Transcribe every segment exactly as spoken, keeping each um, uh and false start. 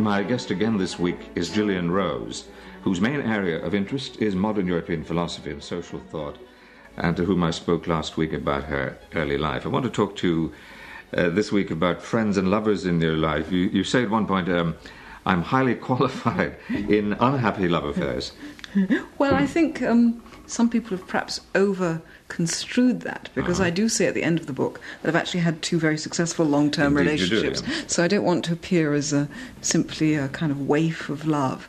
my guest again this week is Gillian Rose, whose main area of interest is modern European philosophy and social thought, and to whom I spoke last week about her early life. I want to talk to you uh, this week about friends and lovers in your life. You, you say at one point, um, I'm highly qualified in unhappy love affairs. Well, I think um, some people have perhaps over-construed that, because uh-huh. I do say at the end of the book that I've actually had two very successful long-term Indeed relationships. You do, yeah. So I don't want to appear as a, simply a kind of waif of love.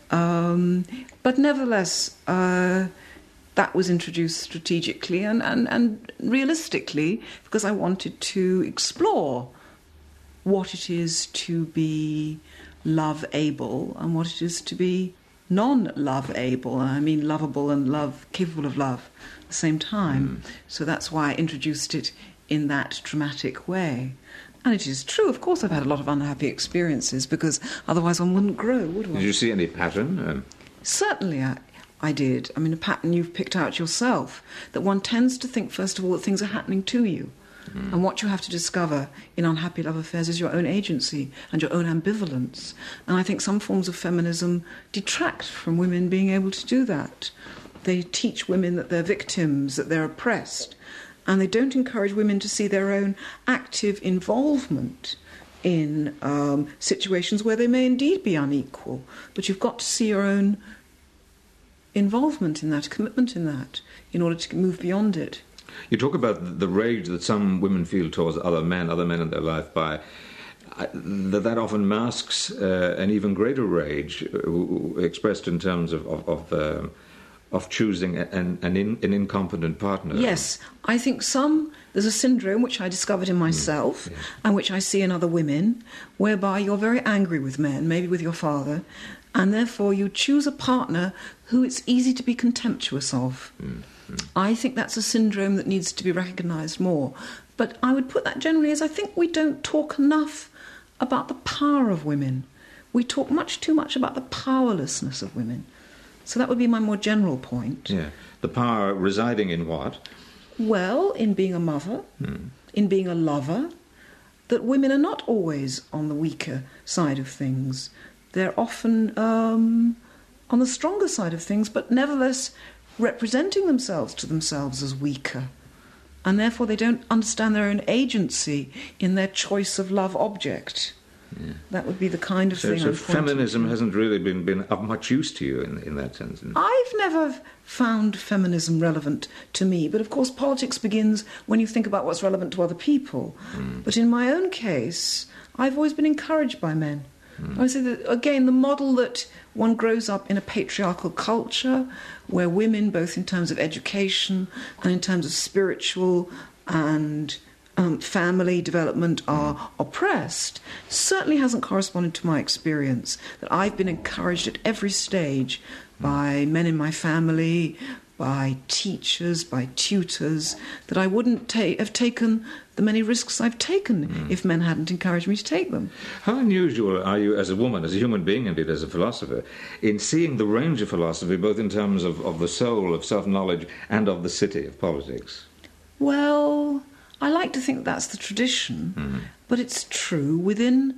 Um, but nevertheless, uh, that was introduced strategically and, and, and realistically, because I wanted to explore what it is to be love-able and what it is to be non-love-able. I mean lovable and love capable of love at the same time. Mm. So that's why I introduced it in that dramatic way. And it is true, of course I've had a lot of unhappy experiences, because otherwise one wouldn't grow, would one? Did you see any pattern? Um... Certainly I, I did. I mean, a pattern you've picked out yourself, that one tends to think, first of all, that things are happening to you. Mm. And what you have to discover in unhappy love affairs is your own agency and your own ambivalence. And I think some forms of feminism detract from women being able to do that. They teach women that they're victims, that they're oppressed, and they don't encourage women to see their own active involvement in um, situations where they may indeed be unequal. But you've got to see your own involvement in that, commitment in that, in order to move beyond it. You talk about the rage that some women feel towards other men, other men in their life, by uh, that that often masks uh, an even greater rage uh, expressed in terms of of, of, uh, of choosing an, an, in, an incompetent partner. Yes, I think some, there's a syndrome which I discovered in myself mm, yes. and which I see in other women, whereby you're very angry with men, maybe with your father, and therefore you choose a partner who it's easy to be contemptuous of. Mm. I think that's a syndrome that needs to be recognised more. But I would put that generally as I think we don't talk enough about the power of women. We talk much too much about the powerlessness of women. So that would be my more general point. Yeah. The power residing in what? Well, in being a mother, hmm. in being a lover, that women are not always on the weaker side of things. They're often um, on the stronger side of things, but nevertheless representing themselves to themselves as weaker, and therefore they don't understand their own agency in their choice of love object. Yeah. That would be the kind of so, thing. So I'm feminism hasn't really been, been of much use to you in, in that sense? I've never found feminism relevant to me, but of course politics begins when you think about what's relevant to other people. Mm. But in my own case, I've always been encouraged by men. Mm. I would say that, again, the model that one grows up in a patriarchal culture where women, both in terms of education and in terms of spiritual and um, family development, are mm. oppressed, certainly hasn't corresponded to my experience. That I've been encouraged at every stage mm. by men in my family, by teachers, by tutors, that I wouldn't ta- have taken the many risks I've taken mm. if men hadn't encouraged me to take them. How unusual are you as a woman, as a human being, indeed as a philosopher, in seeing the range of philosophy, both in terms of, of the soul, of self-knowledge, and of the city, of politics? Well, I like to think that's the tradition, mm. but it's true. Within,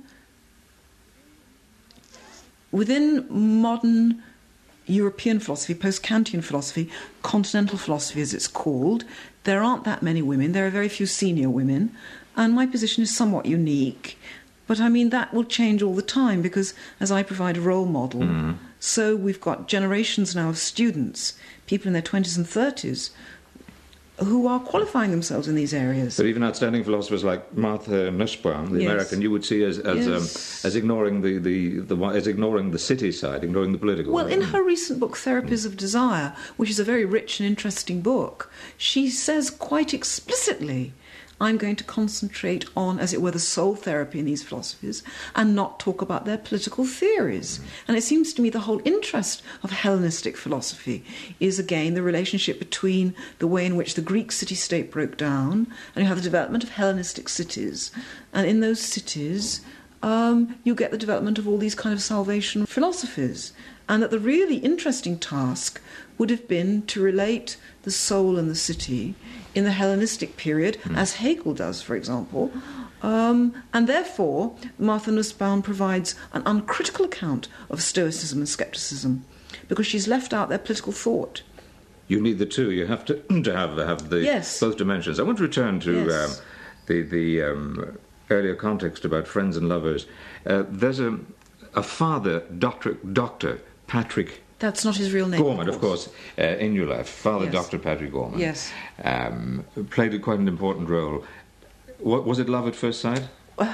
within modern European philosophy, post-Kantian philosophy, continental philosophy as it's called, there aren't that many women. There are very few senior women, and my position is somewhat unique. But I mean, that will change all the time, because as I provide a role model, mm-hmm. so we've got generations now of students, people in their twenties and thirties, who are qualifying themselves in these areas. But even outstanding philosophers like Martha Nussbaum, the yes. American, you would see as as, yes. um, as ignoring the, the, the as ignoring the city side, ignoring the political. Well, in her recent book, Therapies mm. of Desire, which is a very rich and interesting book, she says quite explicitly, I'm going to concentrate on, as it were, the soul therapy in these philosophies and not talk about their political theories. Mm. And it seems to me the whole interest of Hellenistic philosophy is, again, the relationship between the way in which the Greek city-state broke down, and you have the development of Hellenistic cities. And in those cities, um, you get the development of all these kind of salvation philosophies. And that the really interesting task would have been to relate the soul and the city in the Hellenistic period, mm. as Hegel does, for example, Um, and therefore, Martha Nussbaum provides an uncritical account of Stoicism and Scepticism, because she's left out their political thought. You need the two. You have to to have have the Yes. both dimensions. I want to return to Yes. um, the the um, earlier context about friends and lovers. Uh, there's a a father, Doctor Doctor Patrick That's not his real name. Gorman, of course, uh, in your life. Father Yes. Doctor Patrick Gorman. Yes. Um, played a quite an important role. What, was it love at first sight?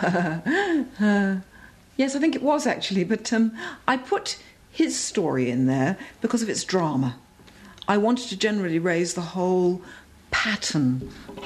uh, yes, I think it was actually, but um, I put his story in there because of its drama. I wanted to generally raise the whole pattern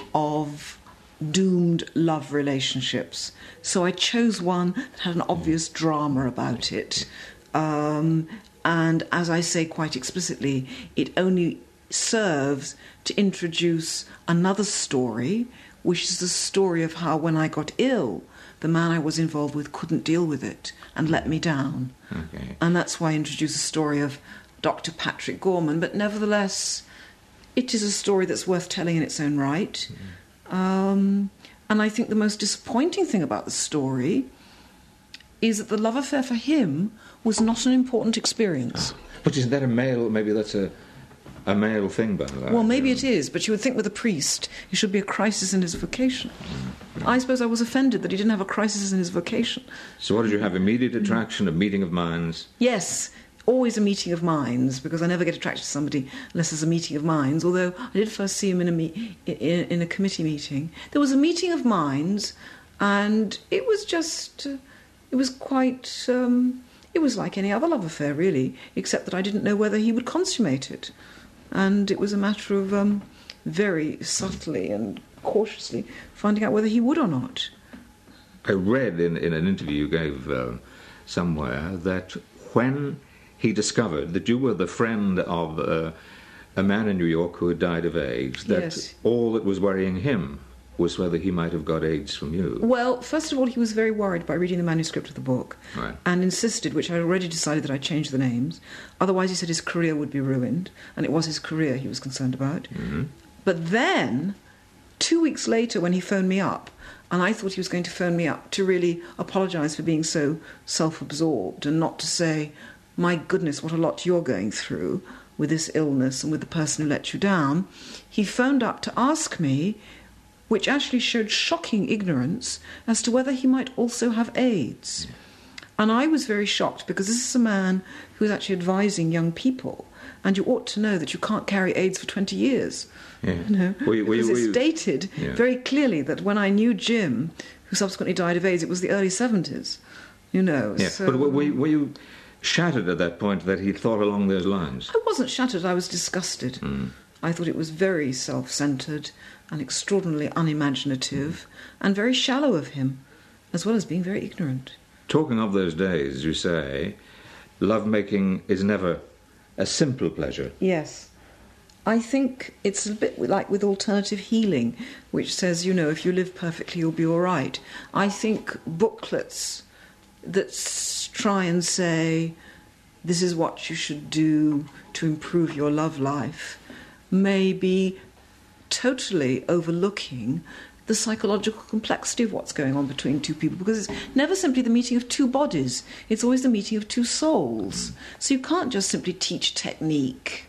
of doomed love relationships. So I chose one that had an obvious drama about it. Um, and as I say quite explicitly, it only serves to introduce another story, which is the story of how when I got ill, the man I was involved with couldn't deal with it and let me down. Okay. And that's why I introduced the story of Doctor Patrick Gorman. But nevertheless, it is a story that's worth telling in its own right. Mm. Um, and I think the most disappointing thing about the story is that the love affair for him was not an important experience. Oh. But isn't that a male, maybe that's a... A male thing, by that. Well, maybe it is, but you would think with a priest, it should be a crisis in his vocation. Mm-hmm. I suppose I was offended that he didn't have a crisis in his vocation. So what did you have, immediate attraction, a meeting of minds? Yes, always a meeting of minds, because I never get attracted to somebody unless there's a meeting of minds, although I did first see him in a, me- in, in a committee meeting. There was a meeting of minds, and it was just... Uh, it was quite... Um, it was like any other love affair, really, except that I didn't know whether he would consummate it. And it was a matter of um, very subtly and cautiously finding out whether he would or not. I read in, in an interview you gave uh, somewhere that when he discovered that you were the friend of uh, a man in New York who had died of AIDS, that Yes. all that was worrying him was whether he might have got AIDS from you. Well, first of all, he was very worried by reading the manuscript of the book, Right. and insisted, which I already decided that I'd change the names. Otherwise, he said his career would be ruined, and it was his career he was concerned about. Mm-hmm. But then, two weeks later, when he phoned me up, and I thought he was going to phone me up to really apologise for being so self-absorbed and not to say, my goodness, what a lot you're going through with this illness and with the person who let you down, he phoned up to ask me, which actually showed shocking ignorance as to whether he might also have AIDS. And I was very shocked, because this is a man who is actually advising young people, and you ought to know that you can't carry AIDS for twenty years. Yeah. You know, Were you- were you- because were it's you- stated Yeah. very clearly that when I knew Jim, who subsequently died of AIDS, it was the early seventies. You know. Yeah. So, But were you, were you shattered at that point that he thought along those lines? I wasn't shattered, I was disgusted. Mm. I thought it was very self-centred and extraordinarily unimaginative and very shallow of him, as well as being very ignorant. Talking of those days, you say, lovemaking is never a simple pleasure. Yes. I think it's a bit like with alternative healing, which says, you know, if you live perfectly, you'll be all right. I think booklets that s- try and say, this is what you should do to improve your love life, may be totally overlooking the psychological complexity of what's going on between two people, because it's never simply the meeting of two bodies, it's always the meeting of two souls. So you can't just simply teach technique,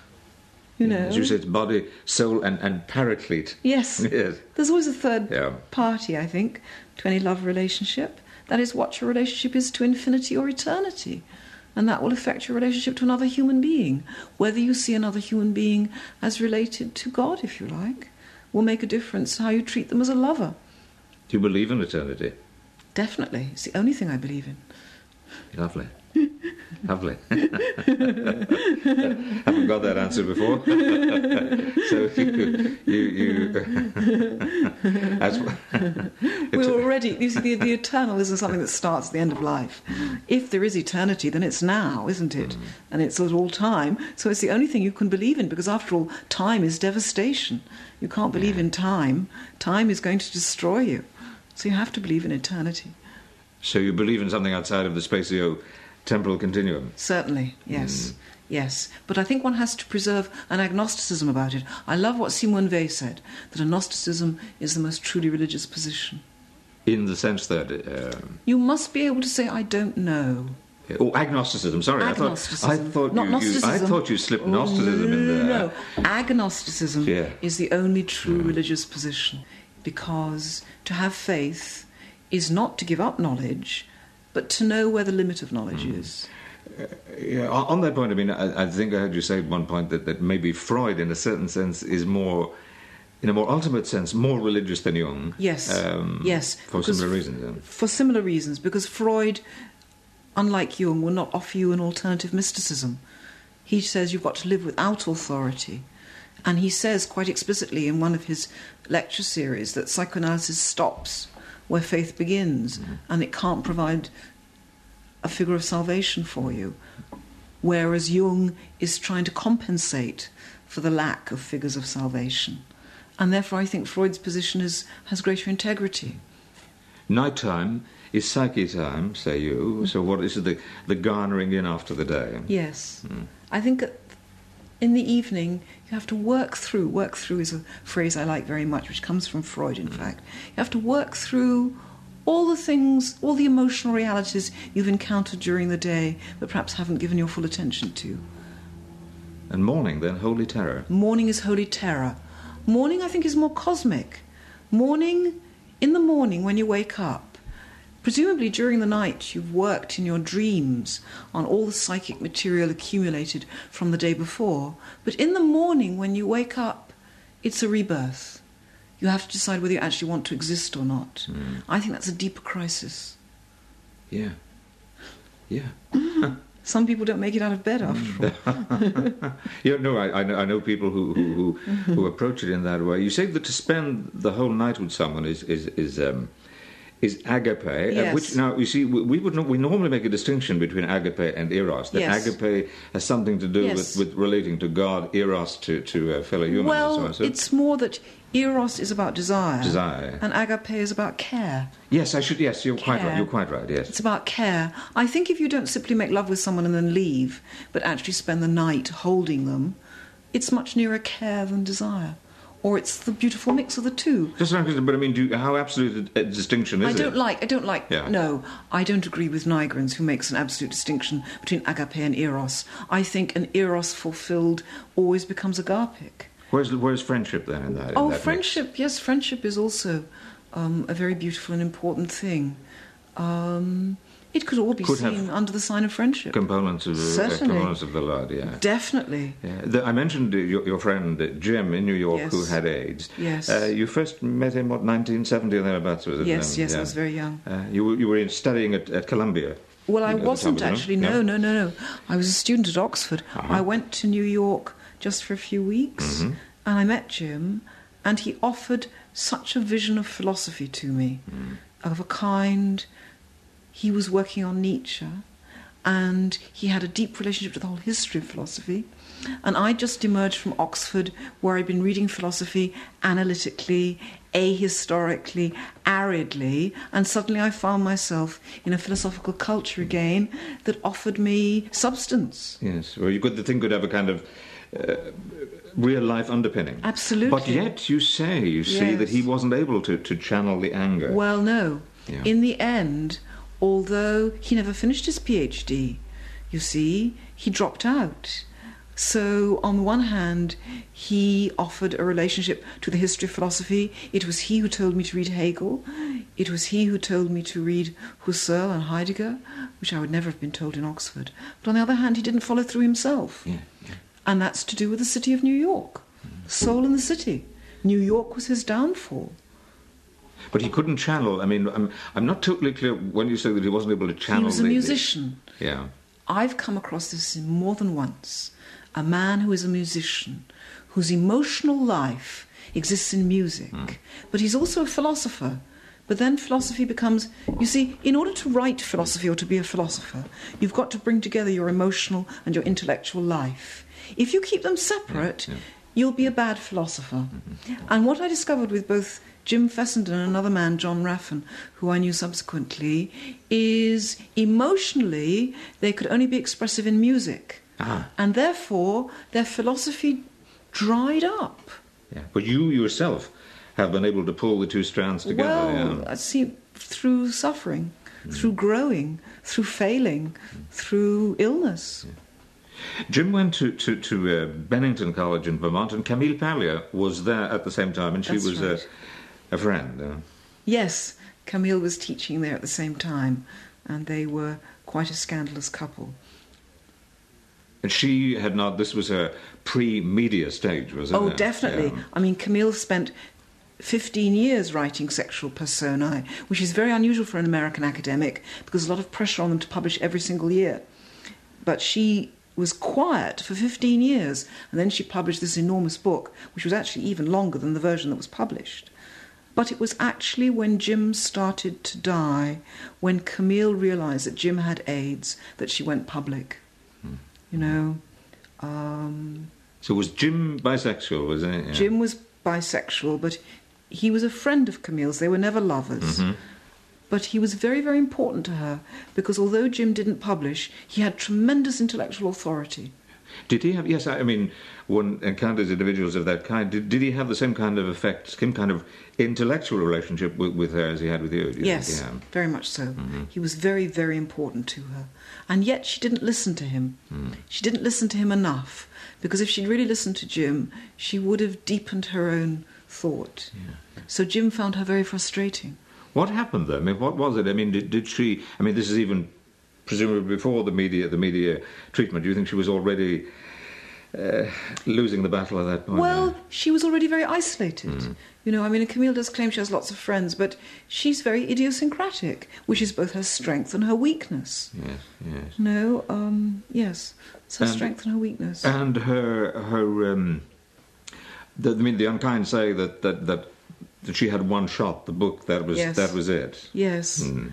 you know. As you said, body, soul and, and paraclete. Yes. Yes. There's always a third Yeah. party, I think, to any love relationship. That is what your relationship is to infinity or eternity. And that will affect your relationship to another human being. Whether you see another human being as related to God, if you like, will make a difference how you treat them as a lover. Do you believe in eternity? Definitely. It's the only thing I believe in. Lovely. Lovely. Haven't got that answer before. So you... you, you as, We're already... You see, the, the eternal isn't something that starts at the end of life. If there is eternity, then it's now, isn't it? Mm. And it's at all time. So it's the only thing you can believe in, because after all, time is devastation. You can't believe yeah. in time. Time is going to destroy you. So you have to believe in eternity. So you believe in something outside of the spatio-temporal continuum? Certainly, yes. Mm. Yes, but I think one has to preserve an agnosticism about it. I love what Simone Weil said, that agnosticism is the most truly religious position. in the sense that... Uh, you must be able to say, I don't know. Oh, agnosticism. Sorry, agnosticism. I thought I thought Not you, Gnosticism. you I thought you slipped oh, Gnosticism in there. No, agnosticism yeah. is the only true yeah. religious position, because to have faith is not to give up knowledge, but to know where the limit of knowledge mm. is. Uh, yeah, on that point, I mean, I, I think I heard you say at one point that, that maybe Freud, in a certain sense, is more, in a more ultimate sense, more religious than Jung. Yes, um, yes. For similar reasons. Yeah. For similar reasons, because Freud, unlike Jung, will not offer you an alternative mysticism. He says you've got to live without authority. And he says quite explicitly in one of his lecture series that psychoanalysis stops where faith begins, mm. and it can't provide a figure of salvation for you, whereas Jung is trying to compensate for the lack of figures of salvation. And therefore I think Freud's position is, has greater integrity. Nighttime is psyche time, say you, mm. so what is the, the garnering in after the day? Yes. Mm. I think in the evening you have to work through, work through is a phrase I like very much, which comes from Freud, in mm. fact. You have to work through all the things, all the emotional realities you've encountered during the day, but perhaps haven't given your full attention to. And morning, then, holy terror. Morning is holy terror. Morning, I think, is more cosmic. Morning, in the morning when you wake up, presumably during the night you've worked in your dreams on all the psychic material accumulated from the day before, but in the morning when you wake up, it's a rebirth. You have to decide whether you actually want to exist or not. Mm. I think that's a deeper crisis. Yeah. Yeah. Some people don't make it out of bed after all. Yeah, no, I, I, know, I know people who who, who, who approach it in that way. You say that to spend the whole night with someone is is is um, is agape. Yes. Uh, which now you see we, we would not, we normally make a distinction between agape and eros. That yes. agape has something to do yes. with, with relating to God, eros to to uh, fellow humans. Well, and so on. So it's more that eros is about desire, desire, and agape is about care. Yes, I should. Yes, you're care. quite right. You're quite right. Yes, it's about care. I think if you don't simply make love with someone and then leave, but actually spend the night holding them, it's much nearer care than desire, or it's the beautiful mix of the two. Just but I mean, do, how absolute a distinction is I don't it? like. I don't like. Yeah. No, I don't agree with Nygren, who makes an absolute distinction between agape and eros. I think an eros fulfilled always becomes agapic. Where's where's friendship then in that? In oh, that friendship. Mix? Yes, friendship is also um, a very beautiful and important thing. Um, it could all be could seen under the sign of friendship. Components of uh, components of the Lord. Yeah, definitely. Yeah. The, I mentioned uh, your, your friend uh, Jim in New York, yes. who had AIDS. Yes. Uh, you first met him what nineteen seventy or thereabouts, was it? Yes, um, yes. Yeah. I was very young. Uh, you were you were studying at, at Columbia. Well, I at wasn't time, actually. No? No, no, no, no. I was a student at Oxford. Uh-huh. I went to New York just for a few weeks. Mm-hmm. And I met Jim, and he offered such a vision of philosophy to me, mm. of a kind. He was working on Nietzsche, and he had a deep relationship to the whole history of philosophy. And I just emerged from Oxford, where I'd been reading philosophy analytically, ahistorically, aridly, and suddenly I found myself in a philosophical culture again that offered me substance. Yes, well, you could, the thing could have a kind of Uh, real-life underpinning. Absolutely. But yet you say, you see, yes. that he wasn't able to, to channel the anger. Well, no. Yeah. In the end, although he never finished his PhD, you see, he dropped out. So, on the one hand, he offered a relationship to the history of philosophy. It was he who told me to read Hegel. It was he who told me to read Husserl and Heidegger, which I would never have been told in Oxford. But on the other hand, he didn't follow through himself. Yeah, yeah. And that's to do with the city of New York. Mm. Soul in the city. New York was his downfall. But he couldn't channel. I mean, I'm, I'm not totally clear when you say that he wasn't able to channel. He was a the, musician. The, yeah. I've come across this more than once. A man who is a musician, whose emotional life exists in music, mm. but he's also a philosopher. But then philosophy becomes, you see, in order to write philosophy or to be a philosopher, you've got to bring together your emotional and your intellectual life. If you keep them separate, yeah, yeah. you'll be a bad philosopher. Mm-hmm. And what I discovered with both Jim Fessenden and another man, John Raffan, who I knew subsequently, is emotionally they could only be expressive in music. Ah. And therefore their philosophy dried up. Yeah. But you yourself have been able to pull the two strands together. Well, yeah. see, through suffering, mm. through growing, through failing, mm. through illness. Yeah. Jim went to, to, to uh, Bennington College in Vermont, and Camille Paglia was there at the same time, and she That's was right. a, a friend. Uh. Yes, Camille was teaching there at the same time, and they were quite a scandalous couple. And she had not, this was her pre-media stage, was it? Oh, definitely. Yeah. I mean, Camille spent fifteen years writing sexual personae, which is very unusual for an American academic, because there's a lot of pressure on them to publish every single year. But she was quiet for fifteen years, and then she published this enormous book, which was actually even longer than the version that was published. But it was actually when Jim started to die, when Camille realised that Jim had AIDS, that she went public. Hmm. You know. Um, so was Jim bisexual, was it? Yeah. Jim was bisexual, but he was a friend of Camille's. They were never lovers. Mm-hmm. But he was very, very important to her, because although Jim didn't publish, he had tremendous intellectual authority. Did he have, yes, I mean, one encounters individuals of that kind, did, did he have the same kind of effect, same kind of intellectual relationship with, with her as he had with you? you yes, think? Yeah. very much so. Mm-hmm. He was very, very important to her. And yet she didn't listen to him. Mm. She didn't listen to him enough, because if she'd really listened to Jim, she would have deepened her own thought. Yeah. So Jim found her very frustrating. What happened then? I mean, what was it? I mean, did, did she... I mean, this is even presumably before the media, the media treatment. Do you think she was already uh, losing the battle at that point? Well, yeah. she was already very isolated. Mm. You know, I mean, Camille does claim she has lots of friends, but she's very idiosyncratic, which is both her strength and her weakness. Yes, yes. No, um, yes, it's her and, strength and her weakness. And her, her, um, the, I mean, the unkind say that that that. That she had one shot, the book, that was yes. that was it. Yes. Mm.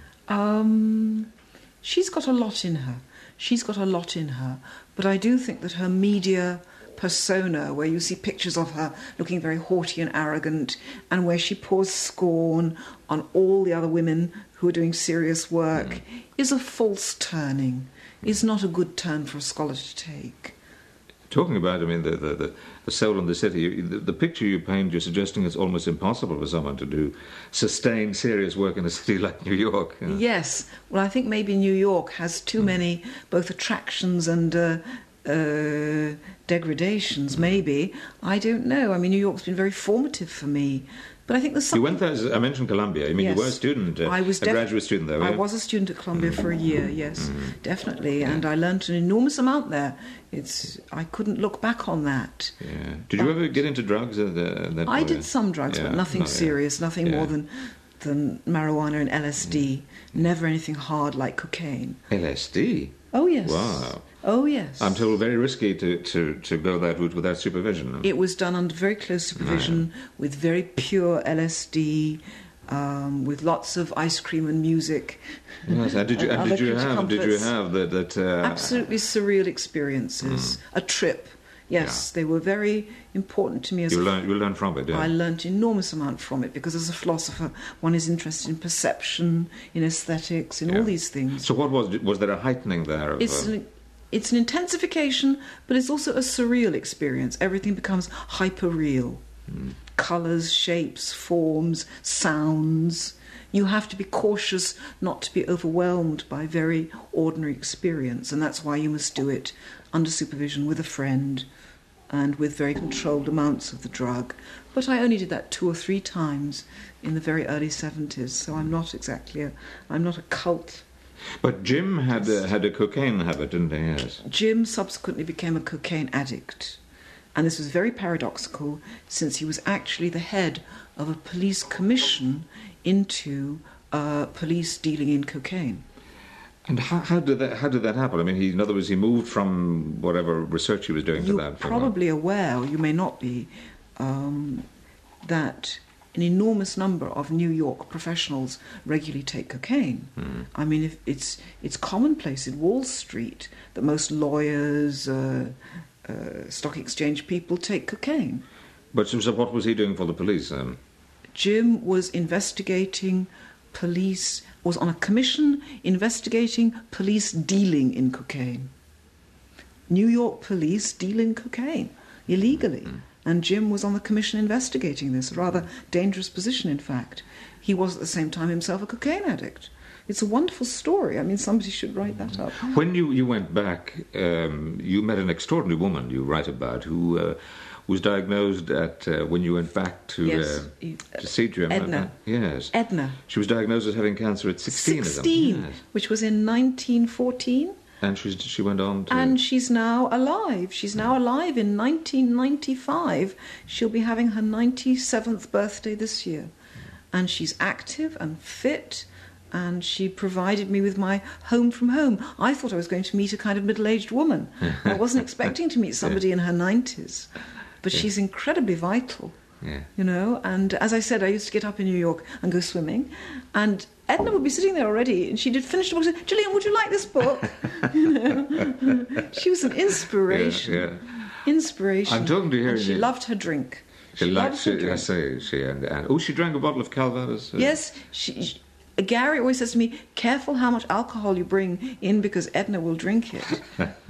Um, she's got a lot in her. She's got a lot in her. But I do think that her media persona, where you see pictures of her looking very haughty and arrogant, and where she pours scorn on all the other women who are doing serious work, mm. is a false turning, is not a good turn for a scholar to take. Talking about, I mean, the, the, the, the soul in the city, the, the picture you paint, you're suggesting it's almost impossible for someone to do sustained, serious work in a city like New York. You know? Yes. Well, I think maybe New York has too mm. many both attractions and uh, uh, degradations, maybe. I don't know. I mean, New York's been very formative for me. But I think there's something... You went there, as I mentioned Columbia. I mean, yes. you were a student, uh, I was a def- graduate student there, were I you? was a student at Columbia mm. for a year, yes, mm. definitely. Yeah. And I learnt an enormous amount there. It's I couldn't look back on that. Yeah. Did you but ever get into drugs? At the, at that I point? did some drugs, yeah. but nothing no, serious, yeah. nothing yeah. more than, than marijuana and L S D. Yeah. Never anything hard like cocaine. L S D? Oh, yes. Wow. Oh, yes. I'm told very risky to, to, to go that route without supervision. No? It was done under very close supervision, yeah. with very pure L S D, um, with lots of ice cream and music. Yes, and did you, and and did you have did you have that? that uh, absolutely surreal experiences. Mm. A trip. Yes, yeah. They were very important to me. As you a learned you learned from it. Yeah. I learnt enormous amount from it, because as a philosopher, one is interested in perception, in aesthetics, in yeah. all these things. So, what was was there a heightening there? Of, it's uh, an, it's an intensification, but it's also a surreal experience. Everything becomes hyper-real. Mm. Colours, shapes, forms, sounds. You have to be cautious not to be overwhelmed by very ordinary experience, and that's why you must do it under supervision with a friend and with very controlled amounts of the drug. But I only did that two or three times in the very early seventies, so I'm not exactly a, I'm not a cult. But Jim had a, had a cocaine habit, didn't he? Yes. Jim subsequently became a cocaine addict. And this was very paradoxical, since he was actually the head of a police commission into uh, police dealing in cocaine. And how, how did that how did that happen? I mean, he, in other words, he moved from whatever research he was doing You're to that. You're probably aware, or you may not be, um, that an enormous number of New York professionals regularly take cocaine. Mm. I mean, if it's it's commonplace in Wall Street that most lawyers, uh, uh, stock exchange people take cocaine. But so, so what was he doing for the police then? Jim was investigating police, was on a commission investigating police dealing in cocaine. New York police deal in cocaine illegally. Mm. And Jim was on the commission investigating this, a rather dangerous position, in fact. He was at the same time himself a cocaine addict. It's a wonderful story. I mean, somebody should write that up. When you, you went back, um, you met an extraordinary woman you write about who uh, was diagnosed at uh, when you went back to yes, uh, to see Jim. Edna. Yes. Edna. She was diagnosed as having cancer at sixteen. sixteen, yes. Which was in nineteen fourteen. And she she went on to... And she's now alive. She's now alive in nineteen ninety-five. She'll be having her ninety-seventh birthday this year. And she's active and fit, and she provided me with my home from home. I thought I was going to meet a kind of middle-aged woman. I wasn't expecting to meet somebody yeah. in her nineties. But yeah. she's incredibly vital, yeah. you know. And as I said, I used to get up in New York and go swimming, and Edna would be sitting there already, and she did finish the book and said, "Gillian, would you like this book?" You know? She was an inspiration. Yeah, yeah. Inspiration. I'm talking to her. And she loved her drink. She, she liked loved her she, drink. I say, she, and, and, oh, she drank a bottle of Calvados. Uh, yes, she, she, Gary always says to me, "Careful how much alcohol you bring in, because Edna will drink it."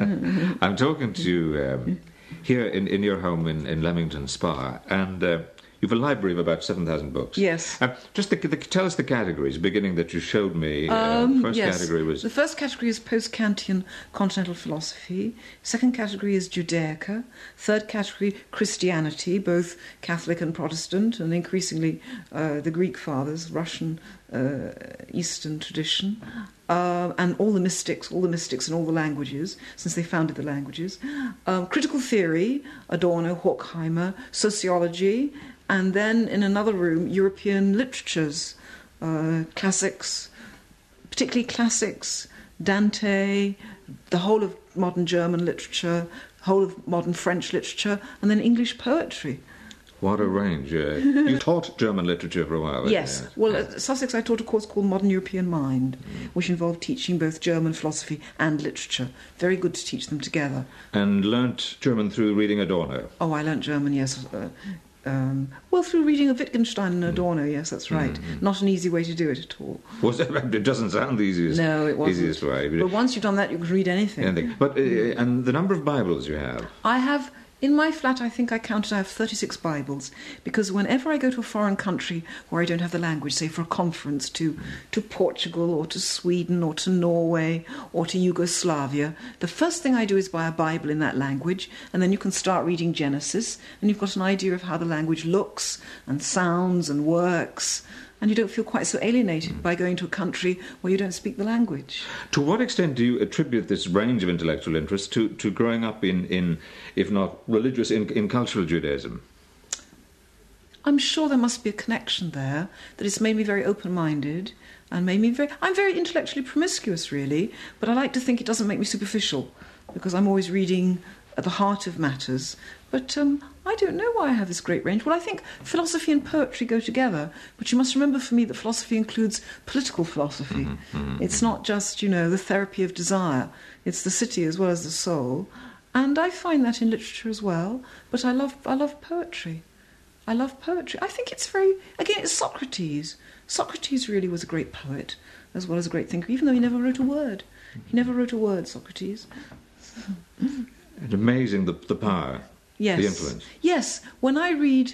I'm talking to um, here in, in your home in, in Leamington Spa, and uh, you've a library of about seven thousand books. Yes. Uh, just the, the, tell us the categories, beginning that you showed me. Uh, um, first yes. category was... The first category is post-Kantian continental philosophy. Second category is Judaica. Third category, Christianity, both Catholic and Protestant, and increasingly uh, the Greek fathers, Russian, uh, Eastern tradition. Uh, and all the mystics, all the mystics in all the languages, since they founded the languages. Um, critical theory, Adorno, Horkheimer, sociology, and then in another room, European literatures, uh, classics, particularly classics, Dante, the whole of modern German literature, whole of modern French literature, and then English poetry. What a range. Uh, you taught German literature for a while. Yes. yes. Well, yes. at Sussex I taught a course called Modern European Mind, mm. which involved teaching both German philosophy and literature. Very good to teach them together. And learnt German through reading Adorno? Oh, I learnt German, yes. Uh, um, well, through reading of Wittgenstein and Adorno, mm. yes, that's right. Mm-hmm. Not an easy way to do it at all. Was it? It doesn't sound the easiest, no, it wasn't. easiest way. But once you've done that, you can read anything. anything. But, uh, and the number of Bibles you have? I have... In my flat, I think I counted I have thirty-six Bibles, because whenever I go to a foreign country where I don't have the language, say for a conference to, to Portugal or to Sweden or to Norway or to Yugoslavia, the first thing I do is buy a Bible in that language, and then you can start reading Genesis, and you've got an idea of how the language looks and sounds and works, and you don't feel quite so alienated mm. by going to a country where you don't speak the language. To what extent do you attribute this range of intellectual interest to, to growing up in, in, if not religious, in, in cultural Judaism? I'm sure there must be a connection there, that it's made me very open-minded and made me very... I'm very intellectually promiscuous, really, but I like to think it doesn't make me superficial, because I'm always reading at the heart of matters. But um, I don't know why I have this great range. Well, I think philosophy and poetry go together. But you must remember for me that philosophy includes political philosophy. Mm-hmm, mm-hmm. It's not just, you know, the therapy of desire. It's the city as well as the soul. And I find that in literature as well. But I love, I love poetry. I love poetry. I think it's very... Again, it's Socrates. Socrates really was a great poet as well as a great thinker, even though he never wrote a word. He never wrote a word, Socrates. It's amazing, the, the power. Yes. The influence. Yes. When I read,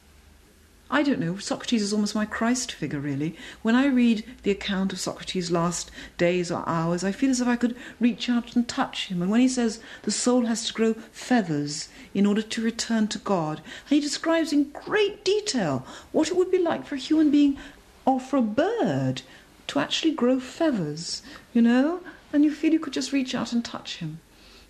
I don't know, Socrates is almost my Christ figure, really. When I read the account of Socrates' last days or hours, I feel as if I could reach out and touch him. And when he says the soul has to grow feathers in order to return to God, and he describes in great detail what it would be like for a human being or for a bird to actually grow feathers, you know, and you feel you could just reach out and touch him.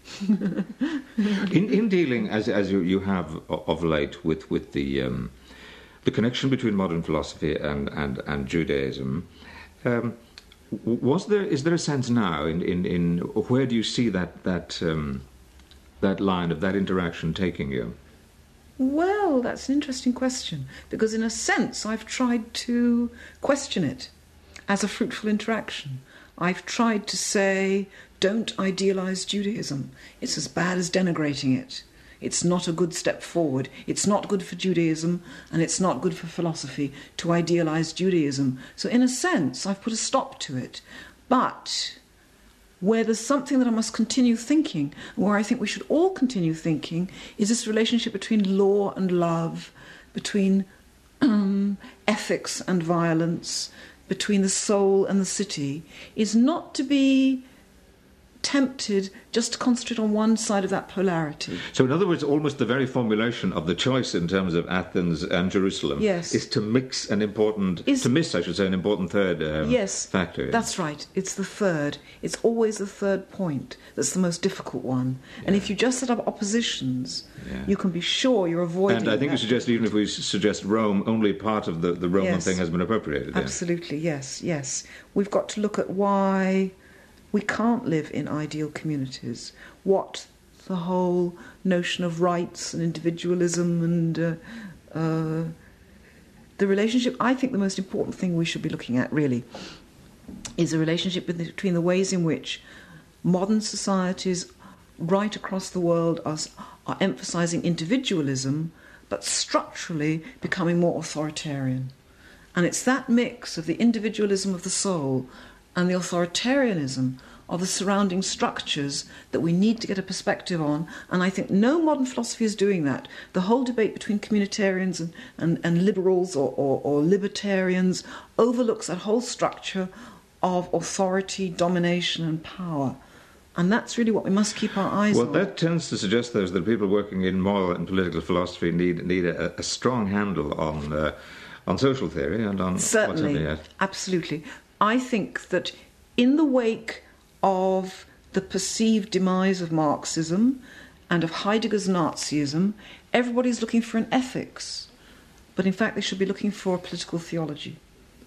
in, in dealing, as as you, you have of late, with with the um, the connection between modern philosophy and and, and Judaism, um, was there is there a sense now in, in, in where do you see that that um, that line of that interaction taking you? Well, that's an interesting question, because in a sense I've tried to question it as a fruitful interaction. I've tried to say, don't idealise Judaism. It's as bad as denigrating it. It's not a good step forward. It's not good for Judaism, and it's not good for philosophy to idealise Judaism. So in a sense, I've put a stop to it. But where there's something that I must continue thinking, and where I think we should all continue thinking, is this relationship between law and love, between um, ethics and violence, between the soul and the city, is not to be tempted just to concentrate on one side of that polarity. So in other words, almost the very formulation of the choice in terms of Athens and Jerusalem yes. is to mix an important, is, to miss, I should say, an important third um, yes, factor. That's right. It's the third. It's always the third point that's the most difficult one. Yeah. And if you just set up oppositions, yeah. you can be sure you're avoiding And I think that. you suggest, even if we suggest Rome, only part of the, the Roman yes. thing has been appropriated. Absolutely, yeah. yes, yes. We've got to look at why we can't live in ideal communities, what the whole notion of rights and individualism and uh, uh, the relationship. I think the most important thing we should be looking at, really, is a relationship between the ways in which modern societies right across the world are, are emphasising individualism, but structurally becoming more authoritarian. And it's that mix of the individualism of the soul and the authoritarianism of the surrounding structures that we need to get a perspective on. And I think no modern philosophy is doing that. The whole debate between communitarians and, and, and liberals or, or, or libertarians overlooks that whole structure of authority, domination and power. And that's really what we must keep our eyes well, on. Well, that tends to suggest, though, that people working in moral and political philosophy need, need a, a strong handle on, uh, on social theory and on Certainly, what's happening. Absolutely. I think that in the wake of the perceived demise of Marxism and of Heidegger's Nazism, everybody's looking for an ethics. But in fact, they should be looking for a political theology.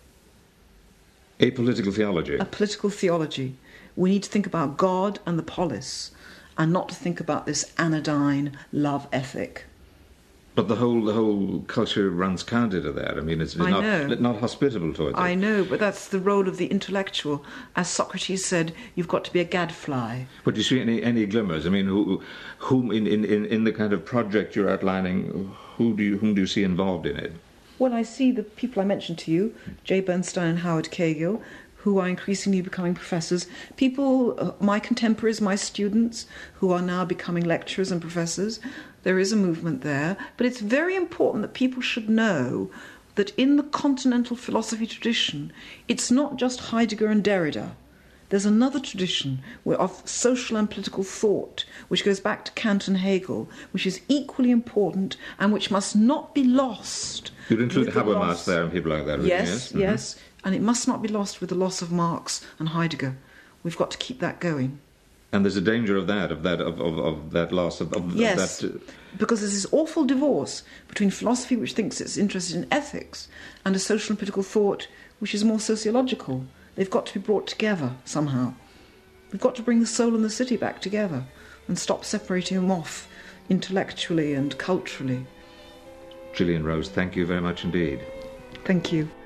A political theology? A political theology. We need to think about God and the polis, and not to think about this anodyne love ethic. But the whole the whole culture runs counter to that. I mean, it's, it's I not know. not hospitable towards it. I know, but that's the role of the intellectual. As Socrates said, you've got to be a gadfly. But do you see any any glimmers? I mean, who, whom in, in, in the kind of project you're outlining, who do you whom do you see involved in it? Well, I see the people I mentioned to you, Jay Bernstein and Howard Cagill, who are increasingly becoming professors. People, uh, my contemporaries, my students, who are now becoming lecturers and professors. There is a movement there. But it's very important that people should know that in the continental philosophy tradition, it's not just Heidegger and Derrida. There's another tradition of social and political thought, which goes back to Kant and Hegel, which is equally important and which must not be lost. You'd include Habermas there and people like that, yes, yes? Mm-hmm. yes. And it must not be lost with the loss of Marx and Heidegger. We've got to keep that going. And there's a danger of that, of that, of, of, of that loss of, of yes, that. Uh... because there's this awful divorce between philosophy, which thinks it's interested in ethics, and a social and political thought, which is more sociological. They've got to be brought together somehow. We've got to bring the soul and the city back together and stop separating them off intellectually and culturally. Gillian Rose, thank you very much indeed. Thank you.